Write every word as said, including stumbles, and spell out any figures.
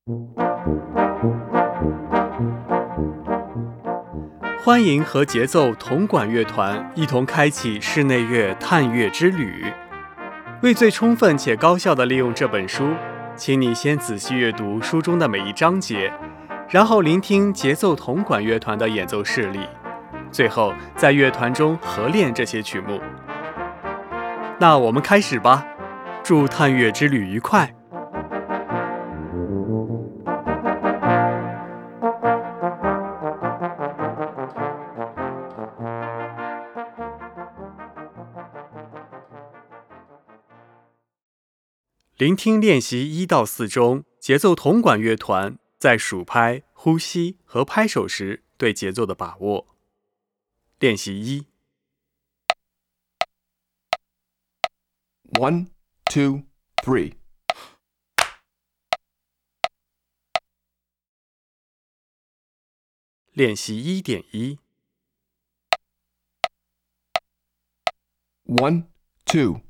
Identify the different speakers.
Speaker 1: 欢迎和节奏铜管乐团一同开启室内乐探乐之旅。为最充分且高效地利用这本书，请你先仔细阅读书中的每一章节，然后聆听节奏铜管乐团的演奏事例，最后在乐团中合练这些曲目。那我们开始吧，祝探乐之旅愉快。聆听练习一到四中，节奏铜管乐团在数拍、呼吸和拍手时对节奏的把握。练习一。
Speaker 2: One, two, three.
Speaker 1: 练习一点一。
Speaker 2: One, two.